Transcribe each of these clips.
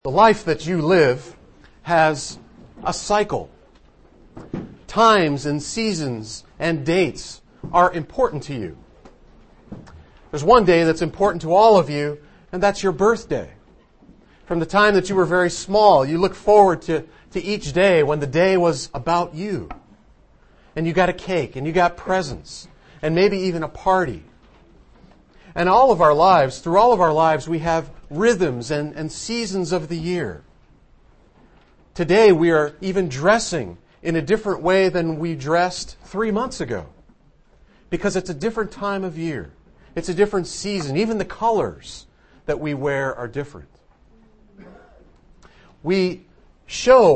The life that you live has a cycle. Times and seasons and dates are important to you. There's one day that's important to all of you, and that's your birthday. From the time that you were very small, you look forward to each day when the day was about you. And you got a cake, and you got presents, and maybe even a party. And all of our lives, through all of our lives, we have rhythms and seasons of the year. Today we are even dressing in a different way than we dressed 3 months ago. Because it's a different time of year. It's a different season. Even the colors that we wear are different. We show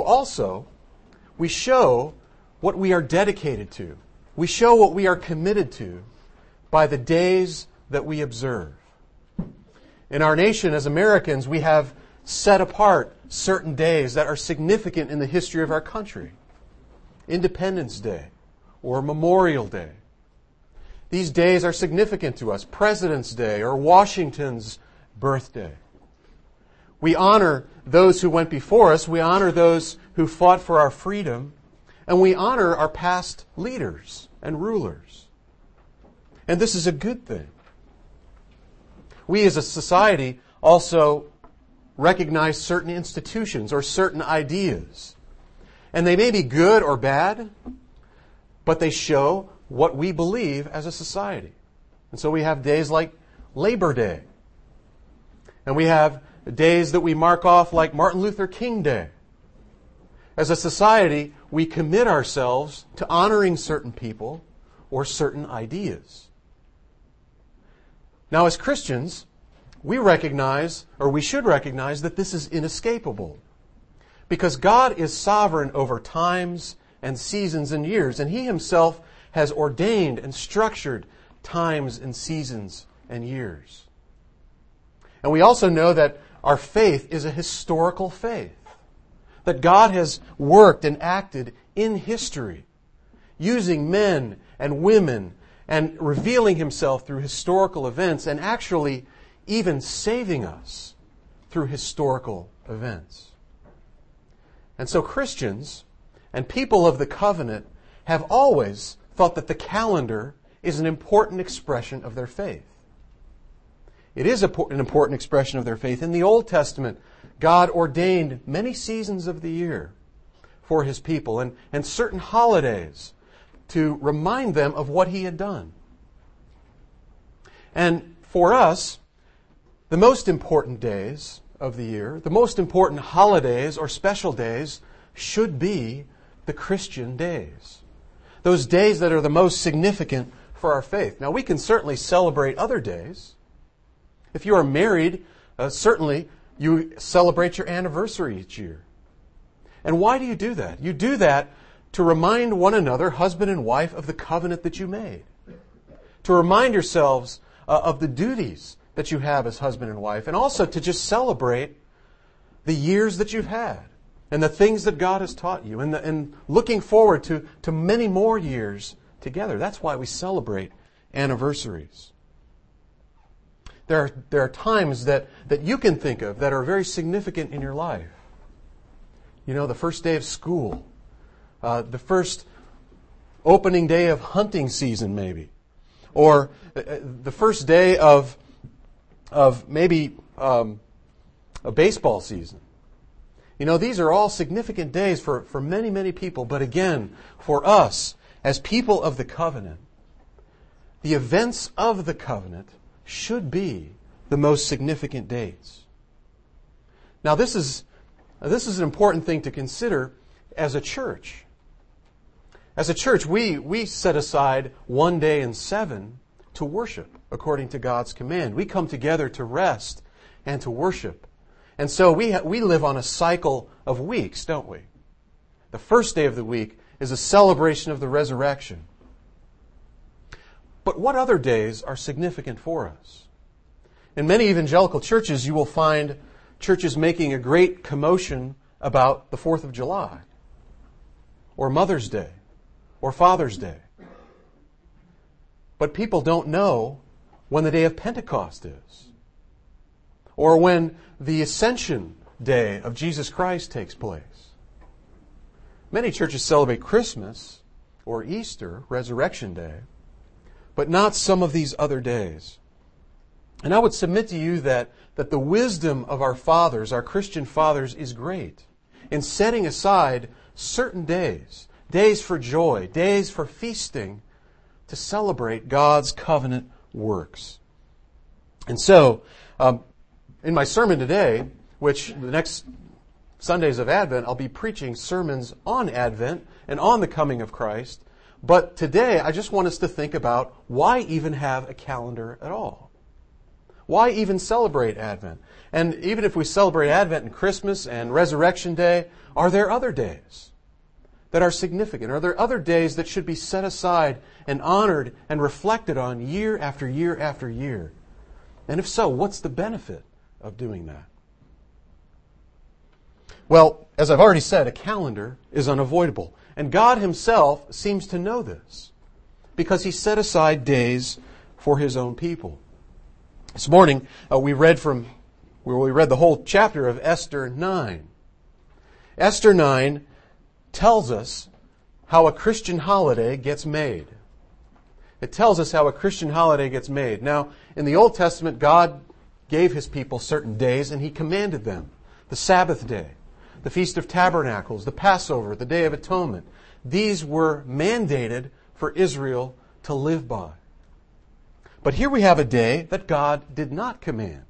what we are dedicated to. We show what we are committed to by the days that we observe. In our nation, as Americans, we have set apart certain days that are significant in the history of our country. Independence Day or Memorial Day. These days are significant to us. President's Day or Washington's birthday. We honor those who went before us. We honor those who fought for our freedom. And we honor our past leaders and rulers. And this is a good thing. We as a society also recognize certain institutions or certain ideas. And they may be good or bad, but they show what we believe as a society. And so we have days like Labor Day. And we have days that we mark off like Martin Luther King Day. As a society, we commit ourselves to honoring certain people or certain ideas. Now, as Christians, we recognize, or we should recognize, that this is inescapable. Because God is sovereign over times and seasons and years, and He Himself has ordained and structured times and seasons and years. And we also know that our faith is a historical faith. That God has worked and acted in history, using men and women and revealing Himself through historical events and actually even saving us through historical events. And so Christians and people of the covenant have always thought that the calendar is an important expression of their faith. It is an important expression of their faith. In the Old Testament, God ordained many seasons of the year for His people and certain holidays to remind them of what He had done. And for us, the most important days of the year, the most important holidays or special days should be the Christian days. Those days that are the most significant for our faith. Now, we can certainly celebrate other days. If you are married, certainly you celebrate your anniversary each year. And why do you do that? You do that to remind one another, husband and wife, of the covenant that you made. To remind yourselves of the duties that you have as husband and wife. And also to just celebrate the years that you've had. And the things that God has taught you. And looking forward to many more years together. That's why we celebrate anniversaries. There are times that you can think of that are very significant in your life. You know, the first day of school. The first opening day of hunting season, maybe. Or the first day of maybe a baseball season. You know, these are all significant days for many, many people. But again, for us, as people of the covenant, the events of the covenant should be the most significant dates. Now, this is an important thing to consider as a church. As a church, we set aside one day in 7 to worship according to God's command. We come together to rest and to worship. And so we live on a cycle of weeks, don't we? The first day of the week is a celebration of the resurrection. But what other days are significant for us? In many evangelical churches, you will find churches making a great commotion about the 4th of July, or Mother's Day, or Father's Day. But people don't know when the day of Pentecost is, or when the ascension day of Jesus Christ takes place. Many churches celebrate Christmas or Easter, Resurrection Day, but not some of these other days. And I would submit to you that the wisdom of our fathers, our Christian fathers, is great in setting aside certain days, days for joy, days for feasting, to celebrate God's covenant works. And so, in my sermon today, which the next Sundays of Advent, I'll be preaching sermons on Advent and on the coming of Christ. But today, I just want us to think about why even have a calendar at all? Why even celebrate Advent? And even if we celebrate Advent and Christmas and Resurrection Day, are there other days that are significant? Are there other days that should be set aside and honored and reflected on year after year after year? And if so, what's the benefit of doing that? Well, as I've already said, a calendar is unavoidable. And God Himself seems to know this because He set aside days for His own people. This morning, we read the whole chapter of Esther 9. Esther 9 tells us how a Christian holiday gets made. It tells us how a Christian holiday gets made. Now, in the Old Testament, God gave His people certain days and He commanded them. The Sabbath day, the Feast of Tabernacles, the Passover, the Day of Atonement. These were mandated for Israel to live by. But here we have a day that God did not command.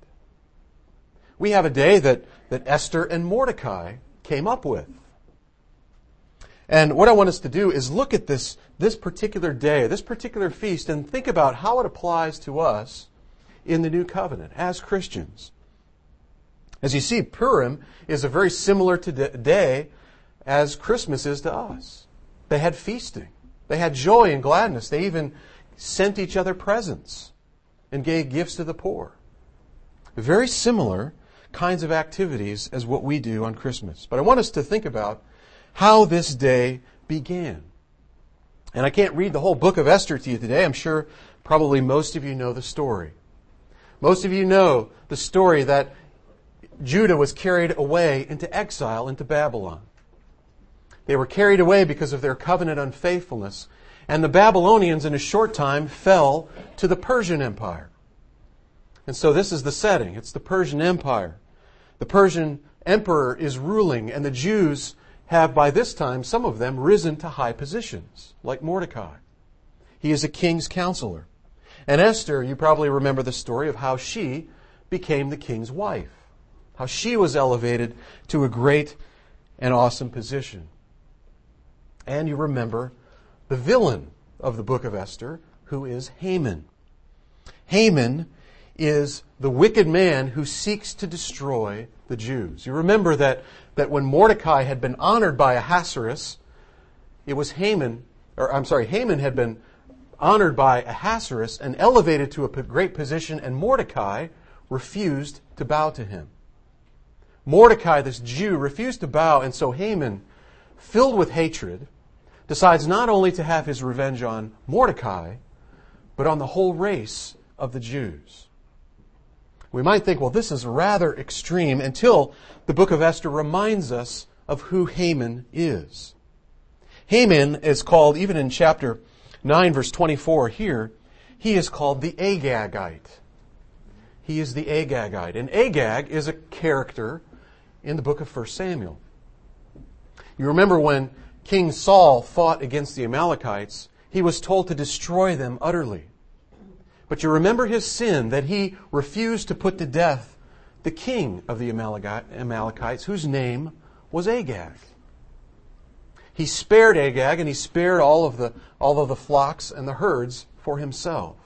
We have a day that Esther and Mordecai came up with. And what I want us to do is look at this particular day, this particular feast, and think about how it applies to us in the New Covenant as Christians. As you see, Purim is a very similar day as Christmas is to us. They had feasting. They had joy and gladness. They even sent each other presents and gave gifts to the poor. Very similar kinds of activities as what we do on Christmas. But I want us to think about how this day began. And I can't read the whole book of Esther to you today. I'm sure probably most of you know the story. Most of you know the story that Judah was carried away into exile into Babylon. They were carried away because of their covenant unfaithfulness. And the Babylonians in a short time fell to the Persian Empire. And so this is the setting. It's the Persian Empire. The Persian emperor is ruling, and the Jews have by this time, some of them, risen to high positions, like Mordecai. He is a king's counselor. And Esther, you probably remember the story of how she became the king's wife, how she was elevated to a great and awesome position. And you remember the villain of the book of Esther, who is Haman. Haman is the wicked man who seeks to destroy the Jews. You remember that when Mordecai had been honored by Ahasuerus, it was Haman had been honored by Ahasuerus and elevated to a great position, and Mordecai refused to bow to him. Mordecai, this Jew, refused to bow, and so Haman, filled with hatred, decides not only to have his revenge on Mordecai, but on the whole race of the Jews. We might think, well, this is rather extreme, until the book of Esther reminds us of who Haman is. Haman is called, even in chapter 9, verse 24 here, he is called the Agagite. He is the Agagite. And Agag is a character in the book of 1 Samuel. You remember when King Saul fought against the Amalekites, he was told to destroy them utterly. But you remember his sin, that he refused to put to death the king of the Amalekites, whose name was Agag. He spared Agag, and he spared all of the flocks and the herds for himself.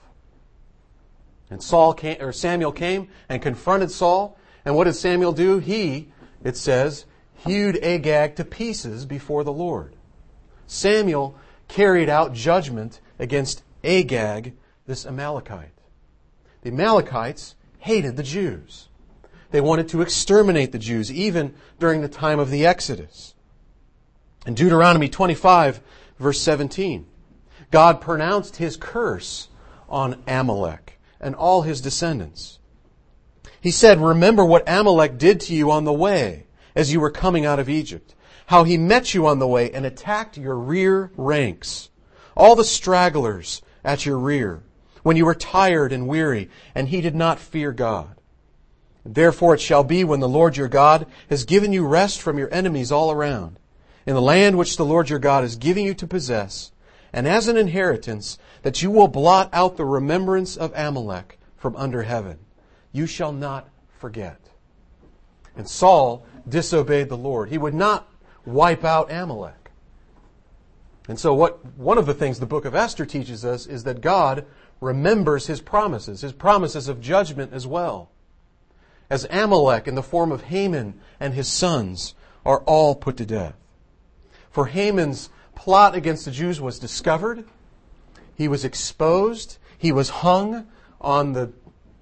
And Samuel came and confronted Saul, and what did Samuel do? He, it says, hewed Agag to pieces before the Lord. Samuel carried out judgment against Agag, this Amalekite. The Amalekites hated the Jews. They wanted to exterminate the Jews, even during the time of the Exodus. In Deuteronomy 25, verse 17, God pronounced His curse on Amalek and all his descendants. He said, "Remember what Amalek did to you on the way as you were coming out of Egypt, how he met you on the way and attacked your rear ranks, all the stragglers at your rear, when you were tired and weary, and he did not fear God. Therefore it shall be when the Lord your God has given you rest from your enemies all around, in the land which the Lord your God is giving you to possess, and as an inheritance, that you will blot out the remembrance of Amalek from under heaven. You shall not forget." And Saul disobeyed the Lord. He would not wipe out Amalek. And so one of the things the book of Esther teaches us is that God remembers his promises of judgment as well, as Amalek in the form of Haman and his sons are all put to death. For Haman's plot against the Jews was discovered. He was exposed. He was hung on the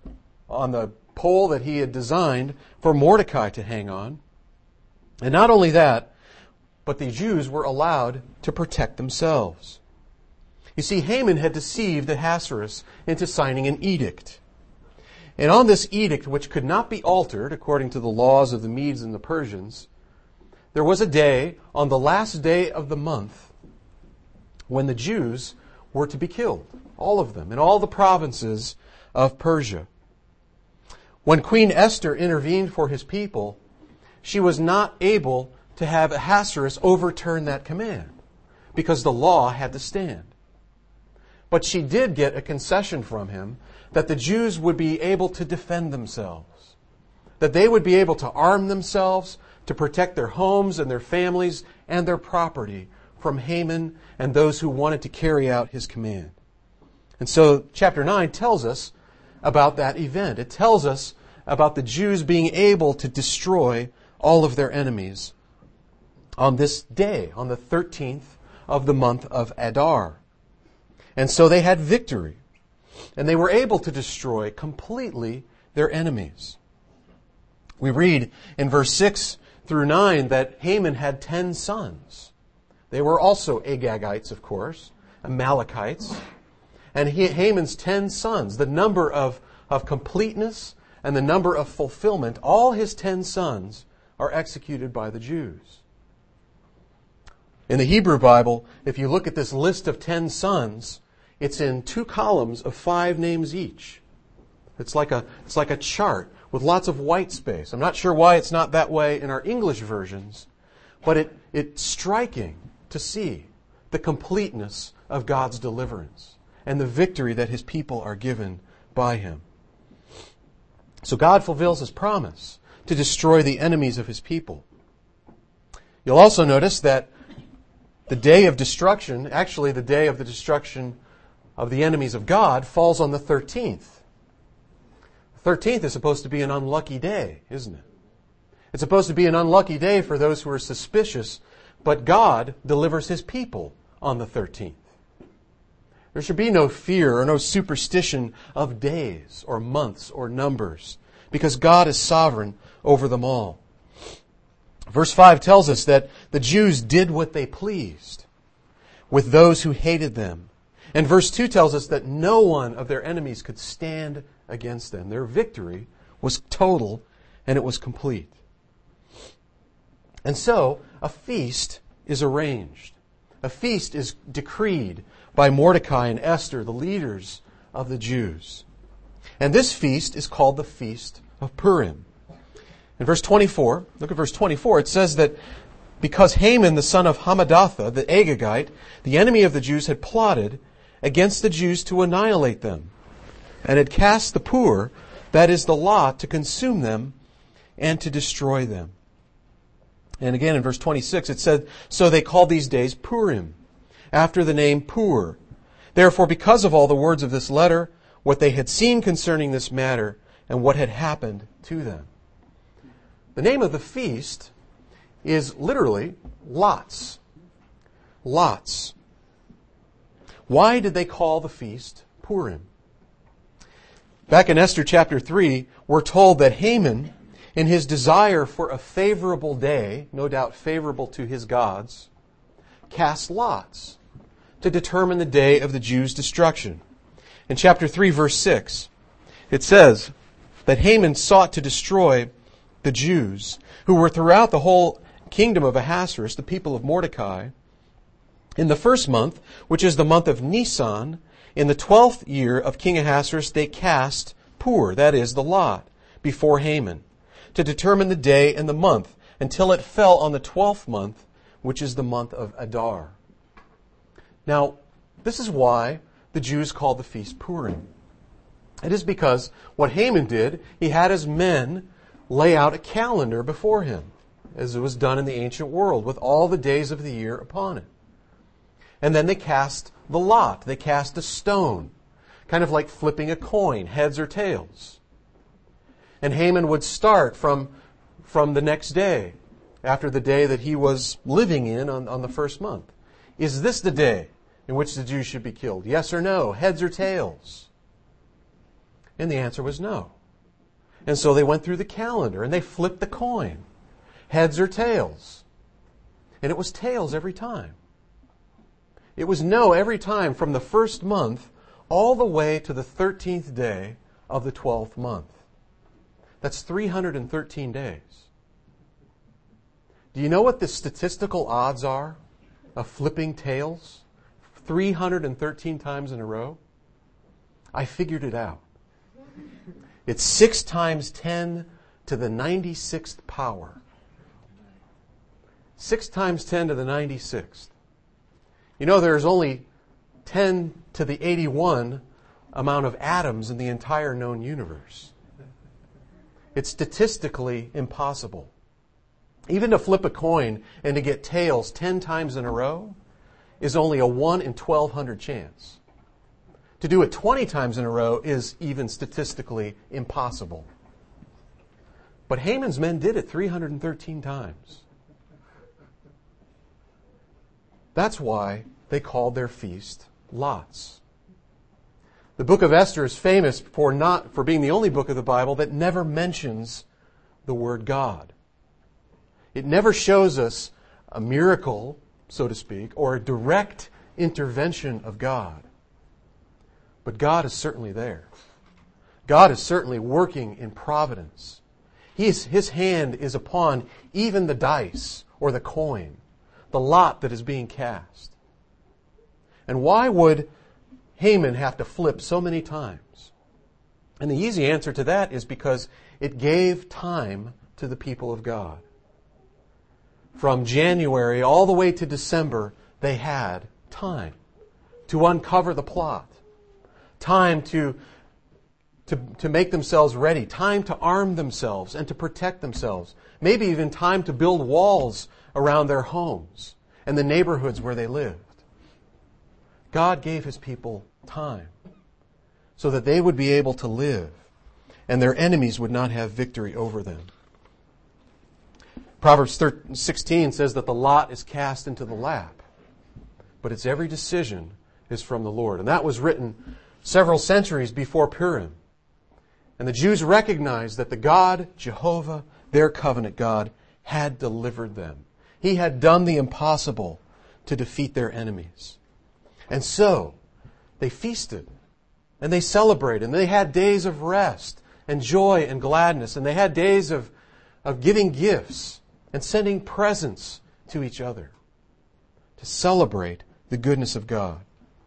pole that he had designed for Mordecai to hang on. And not only that, but the Jews were allowed to protect themselves. You see, Haman had deceived Ahasuerus into signing an edict. And on this edict, which could not be altered according to the laws of the Medes and the Persians, there was a day, on the last day of the month, when the Jews were to be killed, all of them, in all the provinces of Persia. When Queen Esther intervened for his people, she was not able to have Ahasuerus overturn that command, because the law had to stand. But she did get a concession from him that the Jews would be able to defend themselves, that they would be able to arm themselves to protect their homes and their families and their property from Haman and those who wanted to carry out his command. And so chapter 9 tells us about that event. It tells us about the Jews being able to destroy all of their enemies on this day, on the 13th of the month of Adar. And so they had victory. And they were able to destroy completely their enemies. We read in verse 6 through 9 that Haman had 10 sons. They were also Agagites, of course, Amalekites. And Haman's 10 sons, the number of completeness and the number of fulfillment, all his 10 sons are executed by the Jews. In the Hebrew Bible, if you look at this list of 10 sons, it's in 2 columns of 5 names each. It's like a chart with lots of white space. I'm not sure why it's not that way in our English versions, but it's striking to see the completeness of God's deliverance and the victory that his people are given by him. So God fulfills his promise to destroy the enemies of his people. You'll also notice that the day of destruction, actually the day of the destruction of the enemies of God, falls on the 13th. The 13th is supposed to be an unlucky day, isn't it? It's supposed to be an unlucky day for those who are suspicious, but God delivers his people on the 13th. There should be no fear or no superstition of days or months or numbers, because God is sovereign over them all. Verse 5 tells us that the Jews did what they pleased with those who hated them. And verse 2 tells us that no one of their enemies could stand against them. Their victory was total and it was complete. And so, a feast is arranged. A feast is decreed by Mordecai and Esther, the leaders of the Jews. And this feast is called the Feast of Purim. In verse 24, look at verse 24, it says that because Haman, the son of Hammedatha, the Agagite, the enemy of the Jews, had plotted against the Jews to annihilate them, and had cast the pur, that is the lot, to consume them and to destroy them. And again in verse 26 it said, so they called these days Purim, after the name Pur. Therefore, because of all the words of this letter, what they had seen concerning this matter, and what had happened to them. The name of the feast is literally lots. Lots. Why did they call the feast Purim? Back in Esther chapter 3, we're told that Haman, in his desire for a favorable day, no doubt favorable to his gods, cast lots to determine the day of the Jews' destruction. In chapter 3, verse 6, it says, that Haman sought to destroy the Jews who were throughout the whole kingdom of Ahasuerus, the people of Mordecai. In the first month, which is the month of Nisan, in the 12th year of King Ahasuerus, they cast Pur, that is, the lot, before Haman, to determine the day and the month, until it fell on the 12th month, which is the month of Adar. Now, this is why the Jews called the feast Purim. It is because what Haman did, he had his men lay out a calendar before him, as it was done in the ancient world, with all the days of the year upon it. And then they cast the lot. They cast a stone, kind of like flipping a coin, heads or tails. And Haman would start from the next day, after the day that he was living in on the first month. Is this the day in which the Jews should be killed? Yes or no? Heads or tails? And the answer was no. And so they went through the calendar and they flipped the coin. Heads or tails? And it was tails every time. It was no every time from the first month all the way to the 13th day of the 12th month. That's 313 days. Do you know what the statistical odds are of flipping tails 313 times in a row? I figured it out. It's 6 times 10 to the 96th power. 6 times 10 to the 96th. You know, there's only 10 to the 81 amount of atoms in the entire known universe. It's statistically impossible. Even to flip a coin and to get tails 10 times in a row is only a 1 in 1,200 chance. To do it 20 times in a row is even statistically impossible. But Haman's men did it 313 times. That's why they called their feast lots. The book of Esther is famous for being the only book of the Bible that never mentions the word God. It never shows us a miracle, so to speak, or a direct intervention of God. But God is certainly there. God is certainly working in providence. His hand is upon even the dice or the coin, the lot that is being cast. And why would Haman have to flip so many times? And the easy answer to that is because it gave time to the people of God. From January all the way to December, they had time to uncover the plot, time to make themselves ready, time to arm themselves and to protect themselves, maybe even time to build walls around their homes and the neighborhoods where they lived. God gave His people time so that they would be able to live and their enemies would not have victory over them. Proverbs 16 says that the lot is cast into the lap, but its every decision is from the Lord. And that was written several centuries before Purim. And the Jews recognized that the God, Jehovah, their covenant God, had delivered them. He had done the impossible to defeat their enemies. And so, they feasted, and they celebrated, and they had days of rest, and joy, and gladness, and they had days of giving gifts, and sending presents to each other, to celebrate the goodness of God.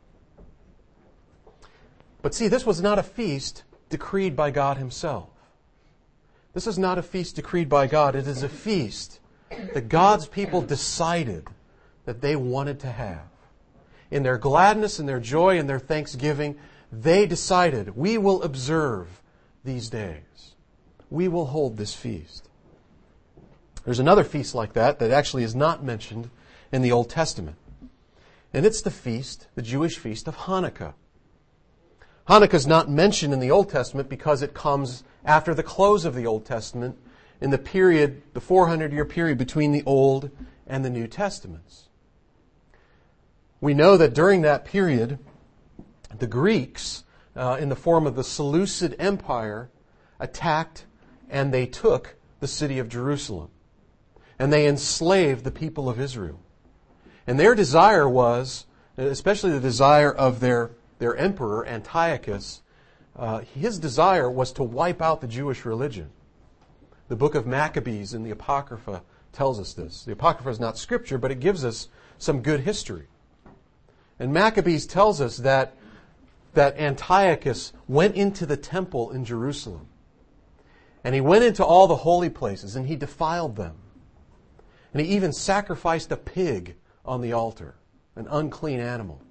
But see, this was not a feast decreed by God Himself. This is not a feast decreed by God. It is a feast that God's people decided that they wanted to have. In their gladness and their joy and their thanksgiving, they decided, we will observe these days. We will hold this feast. There's another feast like that actually is not mentioned in the Old Testament. And it's the feast, the Jewish feast of Hanukkah. Hanukkah is not mentioned in the Old Testament because it comes after the close of the Old Testament in the period, the 400-year period between the Old and the New Testaments. We know that during that period, the Greeks, in the form of the Seleucid Empire, attacked and they took the city of Jerusalem. And they enslaved the people of Israel. And their desire was, especially the desire of their emperor, Antiochus, his desire was to wipe out the Jewish religion. The book of Maccabees in the Apocrypha tells us this. The Apocrypha is not scripture, but it gives us some good history. And Maccabees tells us that Antiochus went into the temple in Jerusalem. And he went into all the holy places and he defiled them. And he even sacrificed a pig on the altar, an unclean animal.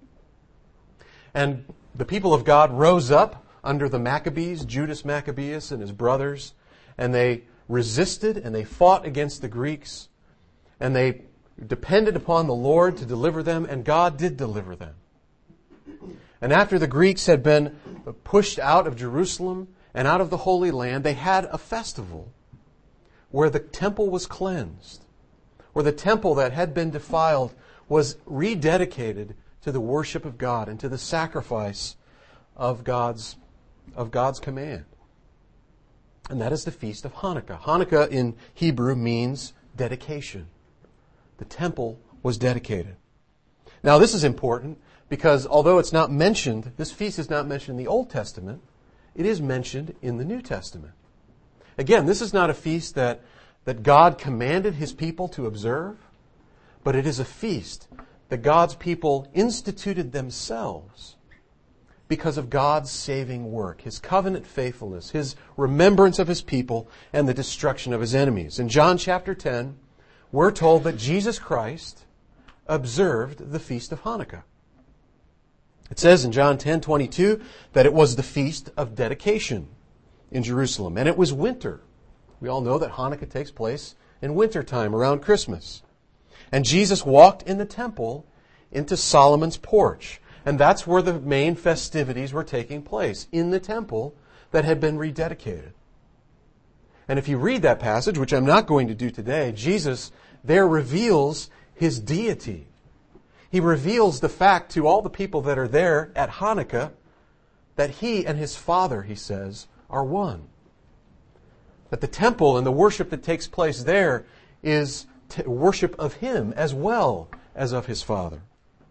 And the people of God rose up under the Maccabees, Judas Maccabeus and his brothers, and they resisted and they fought against the Greeks, and they depended upon the Lord to deliver them, and God did deliver them. And after the Greeks had been pushed out of Jerusalem and out of the Holy Land, they had a festival where the temple was cleansed, where the temple that had been defiled was rededicated to the worship of God and to the sacrifice of God's command. And that is the Feast of Hanukkah. Hanukkah in Hebrew means dedication. The temple was dedicated. Now this is important because although it's not mentioned, this feast is not mentioned in the Old Testament, it is mentioned in the New Testament. Again, this is not a feast that God commanded His people to observe, but it is a feast that God's people instituted themselves because of God's saving work, His covenant faithfulness, His remembrance of His people, and the destruction of His enemies. In John chapter 10, we're told that Jesus Christ observed the Feast of Hanukkah. It says in John 10:22 that it was the Feast of Dedication in Jerusalem, and it was winter. We all know that Hanukkah takes place in wintertime around Christmas. And Jesus walked in the temple into Solomon's porch. And that's where the main festivities were taking place, in the temple that had been rededicated. And if you read that passage, which I'm not going to do today, Jesus there reveals His deity. He reveals the fact to all the people that are there at Hanukkah that He and His Father, He says, are one. That the temple and the worship that takes place there is worship of Him as well as of His Father.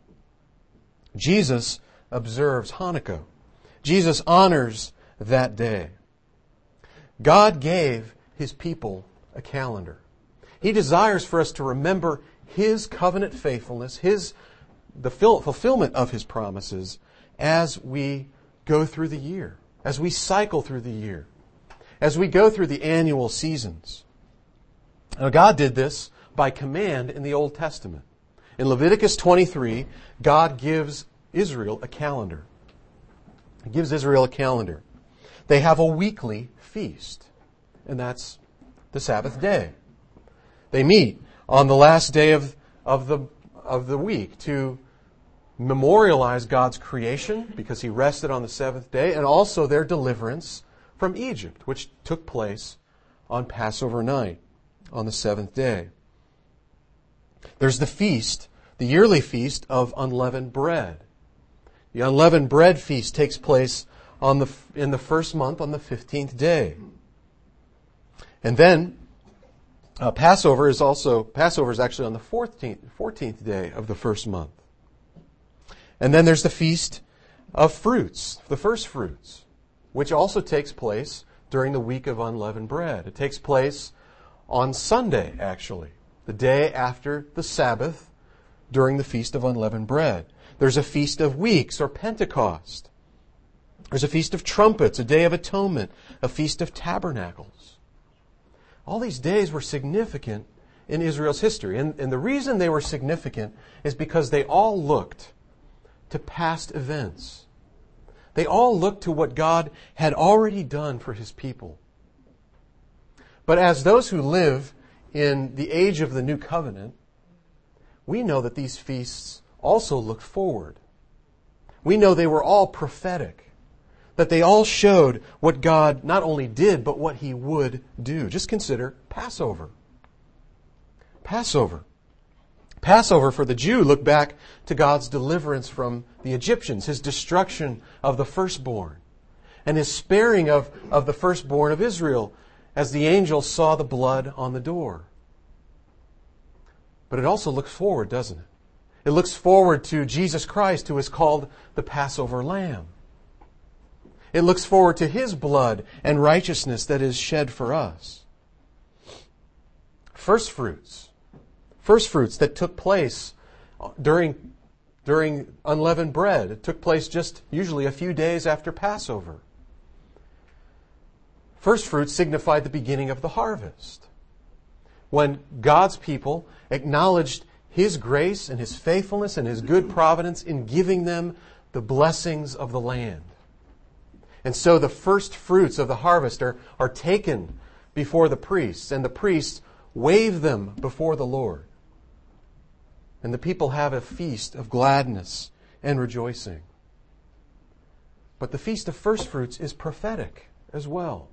Jesus observes Hanukkah. Jesus honors that day. God gave His people a calendar. He desires for us to remember His covenant faithfulness, the fulfillment of His promises as we go through the year, as we cycle through the year, as we go through the annual seasons. Now, God did this by command in the Old Testament. In Leviticus 23, God gives Israel a calendar. He gives Israel a calendar. They have a weekly feast, and that's the Sabbath day. They meet on the last day of the week to memorialize God's creation, because He rested on the seventh day, and also their deliverance from Egypt, which took place on Passover night, on the seventh day. There's the feast, the yearly feast of unleavened bread. The unleavened bread feast takes place in the first month on the 15th day. And then Passover is actually on the 14th day of the first month. And then there's the Feast of Fruits, the first fruits, which also takes place during the week of unleavened bread. It takes place on Sunday, actually, the day after the Sabbath, during the Feast of Unleavened Bread. There's a Feast of Weeks, or Pentecost. There's a Feast of Trumpets, a Day of Atonement, a Feast of Tabernacles. All these days were significant in Israel's history. And the reason they were significant is because they all looked to past events. They all looked to what God had already done for His people. But as those who live in the age of the New Covenant, we know that these feasts also looked forward. We know they were all prophetic, that they all showed what God not only did, but what He would do. Just consider Passover. Passover for the Jew looked back to God's deliverance from the Egyptians, His destruction of the firstborn, and His sparing of the firstborn of Israel as the angel saw the blood on the door. But it also looks forward, doesn't it? It looks forward to Jesus Christ, who is called the Passover Lamb. It looks forward to His blood and righteousness that is shed for us. First fruits that took place during unleavened bread. It took place just usually a few days after Passover. First fruits signified the beginning of the harvest, when God's people acknowledged His grace and His faithfulness and His good providence in giving them the blessings of the land. And so the first fruits of the harvest are taken before the priests, and the priests wave them before the Lord. And the people have a feast of gladness and rejoicing. But the Feast of First Fruits is prophetic as well.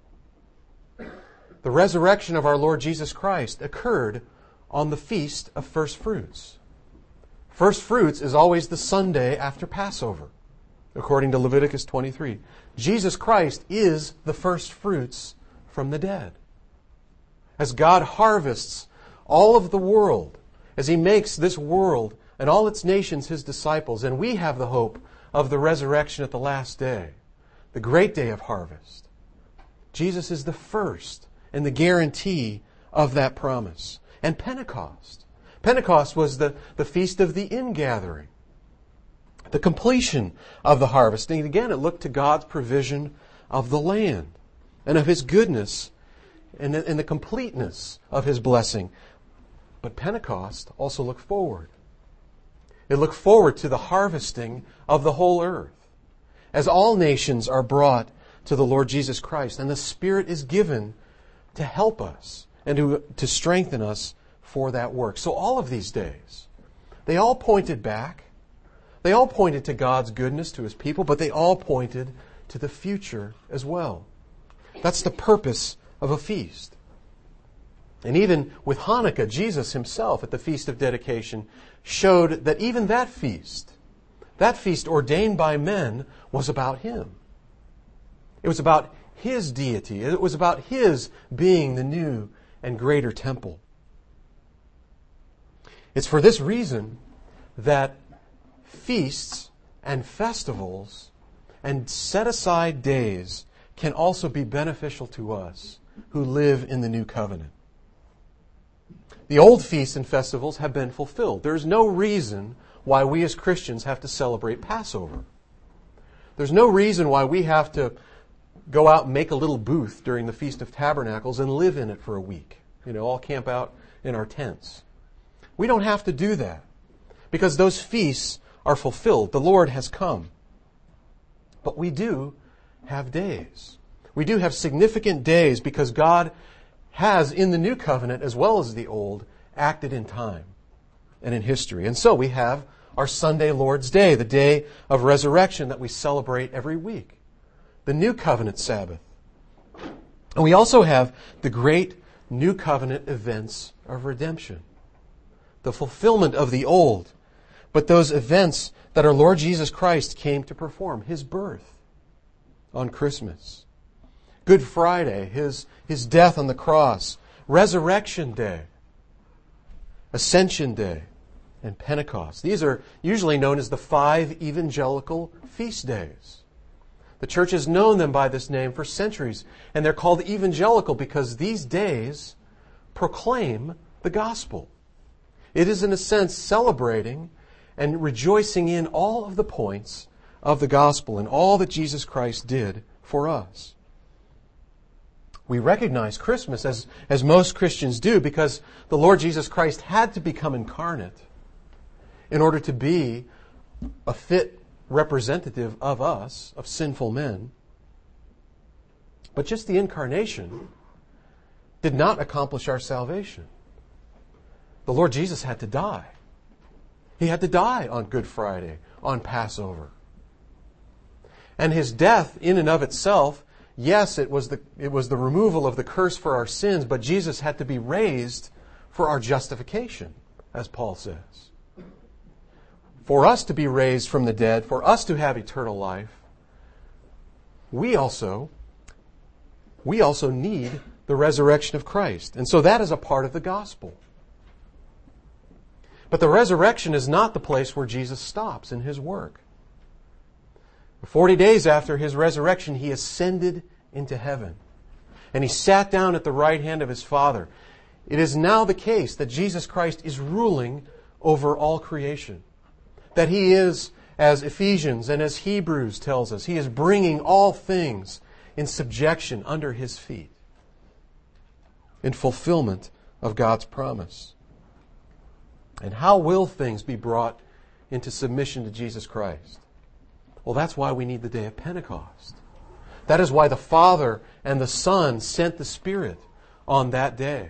The resurrection of our Lord Jesus Christ occurred on the Feast of First Fruits. First Fruits is always the Sunday after Passover, according to Leviticus 23. Jesus Christ is the first fruits from the dead. As God harvests all of the world, as He makes this world and all its nations His disciples, and we have the hope of the resurrection at the last day, the great day of harvest. Jesus is the first and the guarantee of that promise. And Pentecost. Pentecost was the feast of the ingathering, the completion of the harvest. And again, it looked to God's provision of the land and of His goodness and the completeness of His blessing. But Pentecost also looked forward. It looked forward to the harvesting of the whole earth, as all nations are brought to the Lord Jesus Christ, and the Spirit is given to help us and to strengthen us for that work. So all of these days, they all pointed back. They all pointed to God's goodness to His people, but they all pointed to the future as well. That's the purpose of a feast. And even with Hanukkah, Jesus Himself at the Feast of Dedication showed that even that feast ordained by men, was about Him. It was about His deity. It was about His being the new and greater temple. It's for this reason that feasts and festivals and set-aside days can also be beneficial to us who live in the new covenant. The old feasts and festivals have been fulfilled. There's no reason why we as Christians have to celebrate Passover. There's no reason why we have to go out and make a little booth during the Feast of Tabernacles and live in it for a week. All camp out in our tents. We don't have to do that because those feasts are fulfilled. The Lord has come. But we do have days. We do have significant days because God has, in the new covenant as well as the old, acted in time and in history. And so we have our Sunday Lord's Day, the day of resurrection that we celebrate every week, the new covenant Sabbath. And we also have the great new covenant events of redemption, the fulfillment of the old, but those events that our Lord Jesus Christ came to perform, His birth on Christmas, Good Friday, His death on the cross, Resurrection Day, Ascension Day, and Pentecost. These are usually known as the 5 evangelical feast days. The church has known them by this name for centuries, and they're called evangelical because these days proclaim the gospel. It is, in a sense, celebrating and rejoicing in all of the points of the gospel and all that Jesus Christ did for us. We recognize Christmas, as most Christians do, because the Lord Jesus Christ had to become incarnate in order to be a fit representative of us, of sinful men. But just the incarnation did not accomplish our salvation. The Lord Jesus had to die. He had to die on Good Friday, on Passover. And His death in and of itself, yes, it was the removal of the curse for our sins, but Jesus had to be raised for our justification, as Paul says. For us to be raised from the dead, for us to have eternal life, we also need the resurrection of Christ. And so that is a part of the gospel. But the resurrection is not the place where Jesus stops in His work. 40 days after his resurrection, he ascended into heaven. And he sat down at the right hand of his Father. It is now the case that Jesus Christ is ruling over all creation. That he is, as Ephesians and as Hebrews tells us, he is bringing all things in subjection under his feet, in fulfillment of God's promise. And how will things be brought into submission to Jesus Christ? Well, that's why we need the day of Pentecost. That is why the Father and the Son sent the Spirit on that day,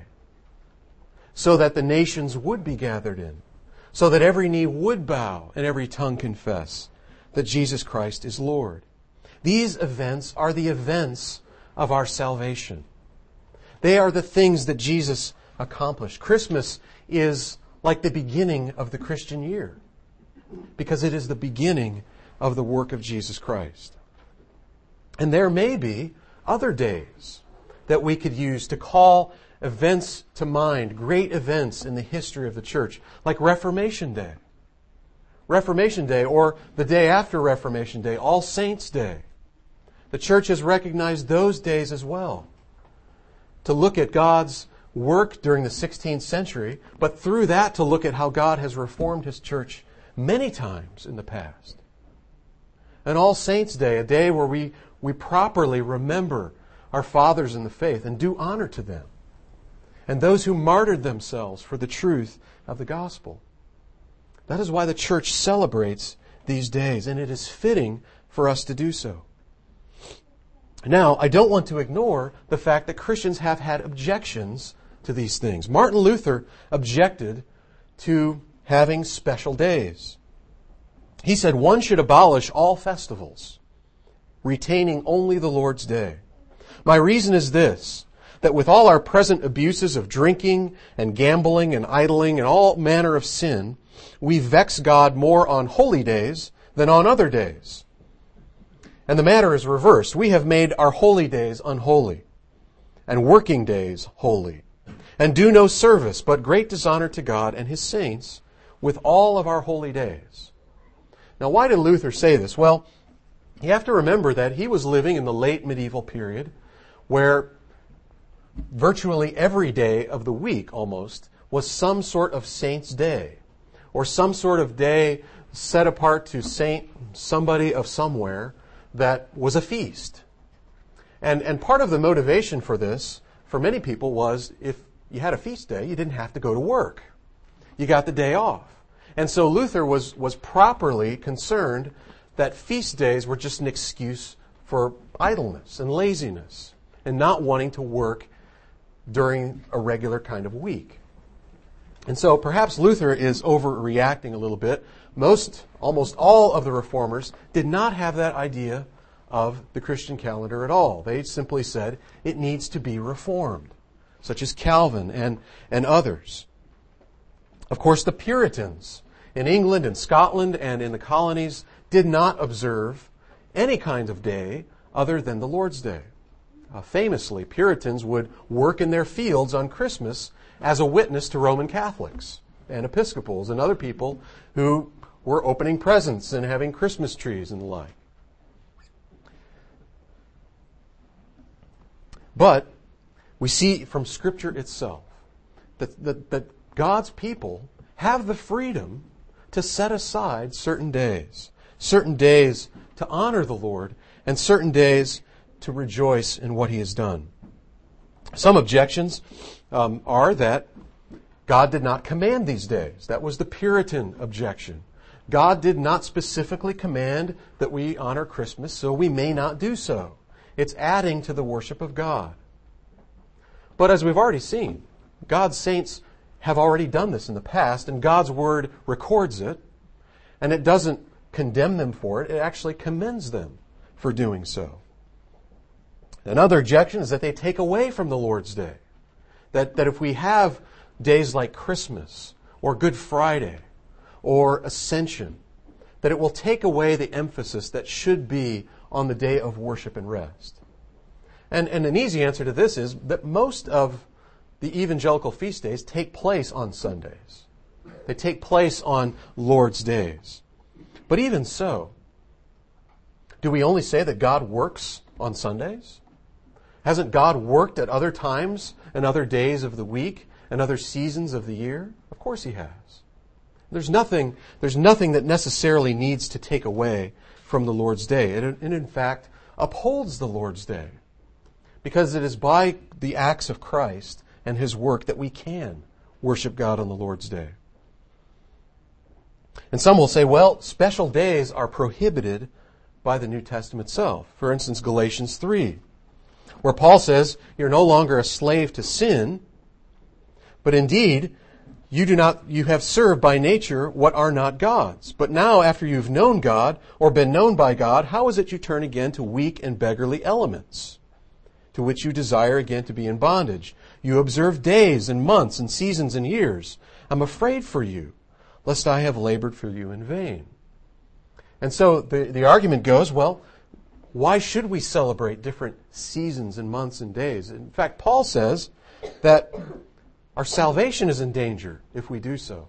so that the nations would be gathered in, so that every knee would bow and every tongue confess that Jesus Christ is Lord. These events are the events of our salvation. They are the things that Jesus accomplished. Christmas is like the beginning of the Christian year, because it is the beginning of the work of Jesus Christ. And there may be other days that we could use to call events to mind, great events in the history of the church, like Reformation Day. Reformation Day, or the day after Reformation Day, All Saints' Day. The church has recognized those days as well, to look at God's work during the 16th century, but through that to look at how God has reformed His church many times in the past. And All Saints' Day, a day where we properly remember our fathers in the faith and do honor to them, and those who martyred themselves for the truth of the gospel. That is why the church celebrates these days, and it is fitting for us to do so. Now, I don't want to ignore the fact that Christians have had objections to these things. Martin Luther objected to having special days. He said one should abolish all festivals, retaining only the Lord's Day. My reason is this, that with all our present abuses of drinking and gambling and idling and all manner of sin, we vex God more on holy days than on other days. And the matter is reversed. We have made our holy days unholy, and working days holy, and do no service but great dishonor to God and His saints with all of our holy days. Now, why did Luther say this? Well, you have to remember that he was living in the late medieval period where virtually every day of the week almost was some sort of saint's day, or some sort of day set apart to saint somebody of somewhere that was a feast. And part of the motivation for this, for many people, was if you had a feast day, you didn't have to go to work. You got the day off. And so Luther was properly concerned that feast days were just an excuse for idleness and laziness and not wanting to work during a regular kind of week. And so perhaps Luther is overreacting a little bit. Almost all of the reformers did not have that idea of the Christian calendar at all. They simply said it needs to be reformed, such as Calvin and others. Of course, the Puritans in England and Scotland and in the colonies did not observe any kind of day other than the Lord's Day. Famously, Puritans would work in their fields on Christmas as a witness to Roman Catholics and Episcopals and other people who were opening presents and having Christmas trees and the like. But we see from Scripture itself that God's people have the freedom to set aside certain days to honor the Lord, and certain days to rejoice in what He has done. Some objections are that God did not command these days. That was the Puritan objection. God did not specifically command that we honor Christmas, so we may not do so. It's adding to the worship of God. But as we've already seen, God's saints have already done this in the past, and God's Word records it, and it doesn't condemn them for it. It actually commends them for doing so. Another objection is that they take away from the Lord's Day. That if we have days like Christmas or Good Friday or Ascension, that it will take away the emphasis that should be on the day of worship and rest. And an easy answer to this is that most of the evangelical feast days take place on Sundays. They take place on Lord's days. But even so, Do we only say that God works on Sundays? Hasn't God worked at other times and other days of the week and other seasons of the year? Of course He has. There's nothing that necessarily needs to take away from the Lord's Day. It in fact upholds the Lord's Day, because it is by the acts of Christ and His work that we can worship God on the Lord's Day. And some will say, well, special days are prohibited by the New Testament itself. For instance, Galatians 3, where Paul says, you're no longer a slave to sin, but indeed, you have served by nature what are not God's. But now, after you've known God, or been known by God, how is it you turn again to weak and beggarly elements, to which you desire again to be in bondage? You observe days and months and seasons and years. I'm afraid for you, lest I have labored for you in vain. And so the argument goes, well, why should we celebrate different seasons and months and days? In fact, Paul says that our salvation is in danger if we do so.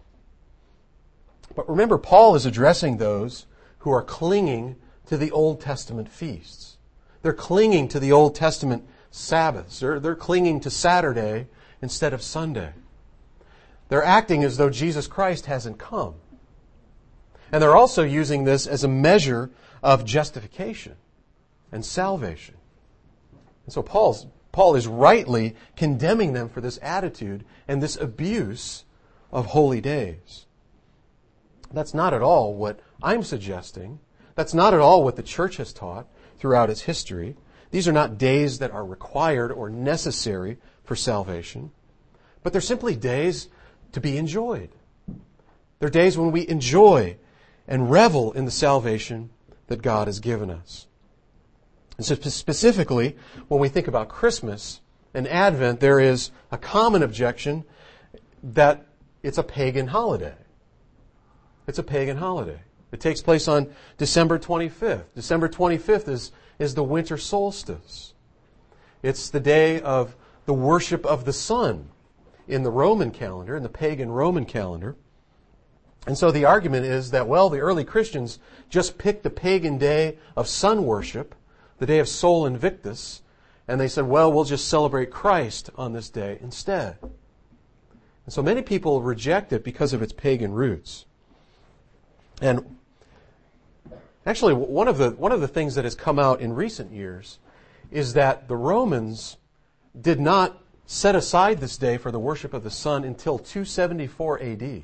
But remember, Paul is addressing those who are clinging to the Old Testament feasts. They're clinging to the Old Testament Sabbaths. They're clinging to Saturday instead of Sunday. They're acting as though Jesus Christ hasn't come. And they're also using this as a measure of justification and salvation. And so Paul is rightly condemning them for this attitude and this abuse of holy days. That's not at all what I'm suggesting. That's not at all what the church has taught throughout its history. These are not days that are required or necessary for salvation, but they're simply days to be enjoyed. They're days when we enjoy and revel in the salvation that God has given us. And so specifically, when we think about Christmas and Advent, there is a common objection that it's a pagan holiday. It's a pagan holiday. It takes place on December 25th. December 25th is the winter solstice. It's the day of the worship of the sun in the Roman calendar, in the pagan Roman calendar. And so the argument is that, well, the early Christians just picked the pagan day of sun worship, the day of Sol Invictus, and they said, well, we'll just celebrate Christ on this day instead. And so many people reject it because of its pagan roots. And actually, one of the things that has come out in recent years is that the Romans did not set aside this day for the worship of the sun until 274 AD.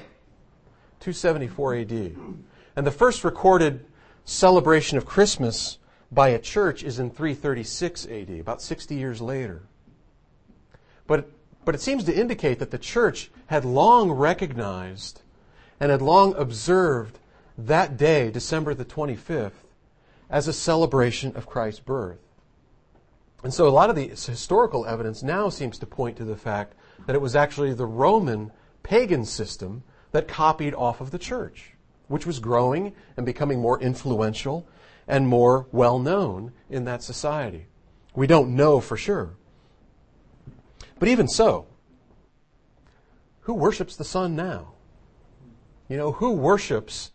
274 AD. And the first recorded celebration of Christmas by a church is in 336 AD, about 60 years later. But it seems to indicate that the church had long recognized and had long observed that day, December the 25th, as a celebration of Christ's birth. And so a lot of the historical evidence now seems to point to the fact that it was actually the Roman pagan system that copied off of the church, which was growing and becoming more influential and more well-known in that society. We don't know for sure. But even so, who worships the sun now? You know, who worships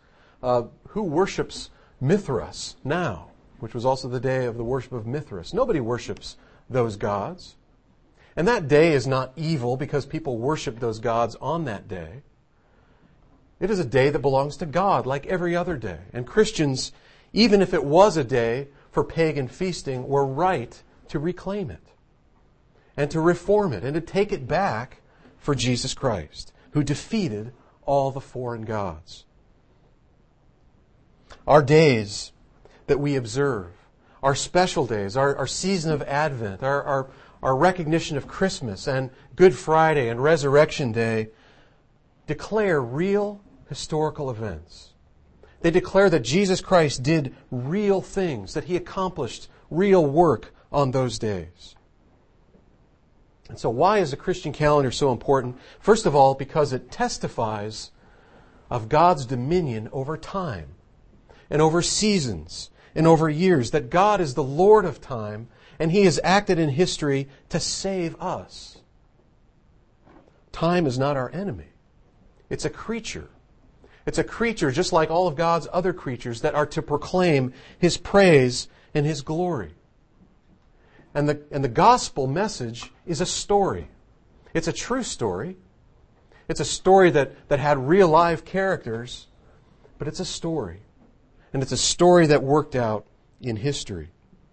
Mithras now, which was also the day of the worship of Mithras? Nobody worships those gods. And that day is not evil because people worship those gods on that day. It is a day that belongs to God like every other day. And Christians, even if it was a day for pagan feasting, were right to reclaim it and to reform it and to take it back for Jesus Christ, who defeated all the foreign gods. Our days that we observe, our special days, our season of Advent, our recognition of Christmas and Good Friday and Resurrection Day declare real historical events. They declare that Jesus Christ did real things, that He accomplished real work on those days. And so why is the Christian calendar so important? First of all, because it testifies of God's dominion over time and over seasons and over years, that God is the Lord of time and He has acted in history to save us. Time is not our enemy. It's a creature. It's a creature just like all of God's other creatures that are to proclaim His praise and His glory. And the gospel message is a story. It's a true story. It's a story that had real live characters, but it's a story. And it's a story that worked out in history.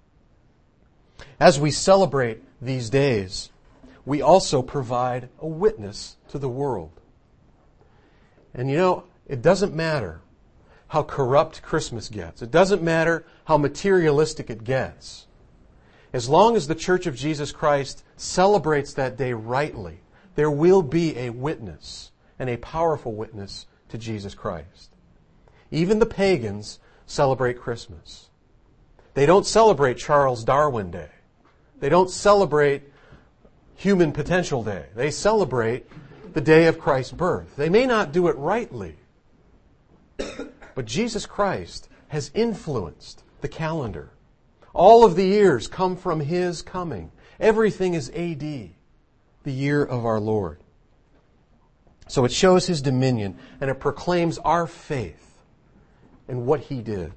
As we celebrate these days, we also provide a witness to the world. And you know, it doesn't matter how corrupt Christmas gets. It doesn't matter how materialistic it gets. As long as the Church of Jesus Christ celebrates that day rightly, there will be a witness, and a powerful witness, to Jesus Christ. Even the pagans celebrate Christmas. They don't celebrate Charles Darwin Day. They don't celebrate Human Potential Day. They celebrate the day of Christ's birth. They may not do it rightly, but Jesus Christ has influenced the calendar. All of the years come from His coming. Everything is AD, the year of our Lord. So it shows His dominion, and it proclaims our faith in what He did.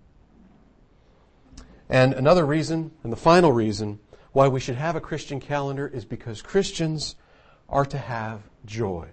And another reason, and the final reason, why we should have a Christian calendar is because Christians are to have joy.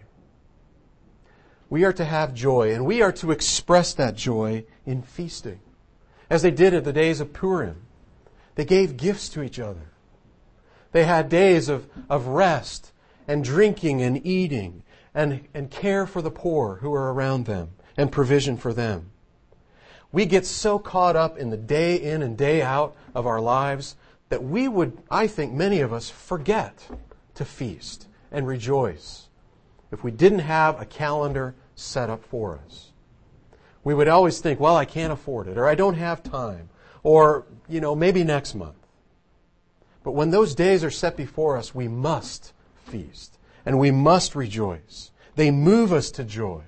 We are to have joy, and we are to express that joy in feasting. As they did at the days of Purim, they gave gifts to each other. They had days of rest and drinking and eating and care for the poor who are around them and provision for them. We get so caught up in the day in and day out of our lives that we would, I think many of us, forget to feast and rejoice if we didn't have a calendar set up for us. We would always think, well, I can't afford it, or I don't have time, or, maybe next month. But when those days are set before us, we must feast, and we must rejoice. They move us to joy.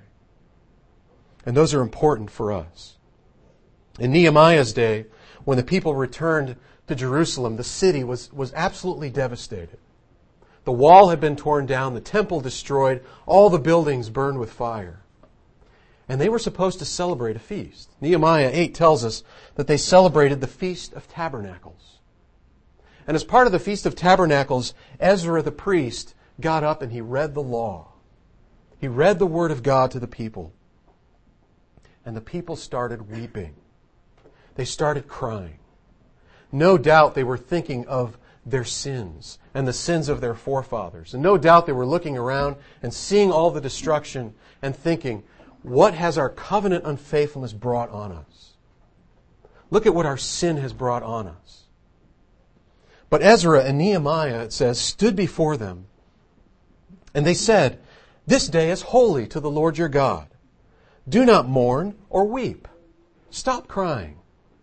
And those are important for us. In Nehemiah's day, when the people returned to Jerusalem, the city was absolutely devastated. The wall had been torn down, the temple destroyed, all the buildings burned with fire. And they were supposed to celebrate a feast. Nehemiah 8 tells us that they celebrated the Feast of Tabernacles. And as part of the Feast of Tabernacles, Ezra the priest got up and he read the law. He read the Word of God to the people. And the people started weeping. They started crying. No doubt they were thinking of their sins and the sins of their forefathers. And no doubt they were looking around and seeing all the destruction and thinking, what has our covenant unfaithfulness brought on us? Look at what our sin has brought on us. But Ezra and Nehemiah, it says, stood before them, and they said, "This day is holy to the Lord your God. Do not mourn or weep. Stop crying."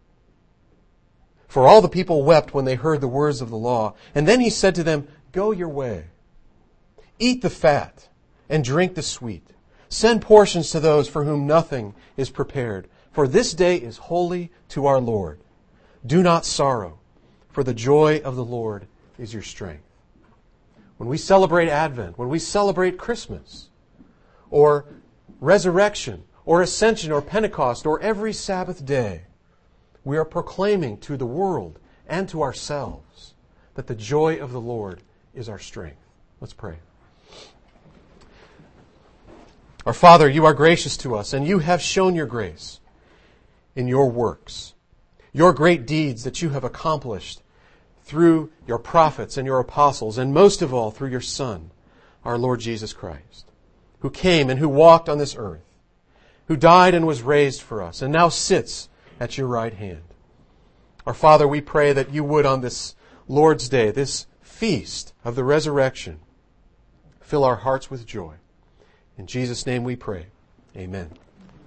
For all the people wept when they heard the words of the law. And then he said to them, "Go your way. Eat the fat and drink the sweet. Send portions to those for whom nothing is prepared. For this day is holy to our Lord. Do not sorrow, for the joy of the Lord is your strength." When we celebrate Advent, when we celebrate Christmas, or resurrection, or ascension, or Pentecost, or every Sabbath day, we are proclaiming to the world and to ourselves that the joy of the Lord is our strength. Let's pray. Our Father, you are gracious to us, and you have shown your grace in your works, your great deeds that you have accomplished through your prophets and your apostles, and most of all through your Son, our Lord Jesus Christ, who came and who walked on this earth, who died and was raised for us, and now sits at your right hand. Our Father, we pray that you would on this Lord's Day, this feast of the resurrection, fill our hearts with joy. In Jesus' name we pray. Amen.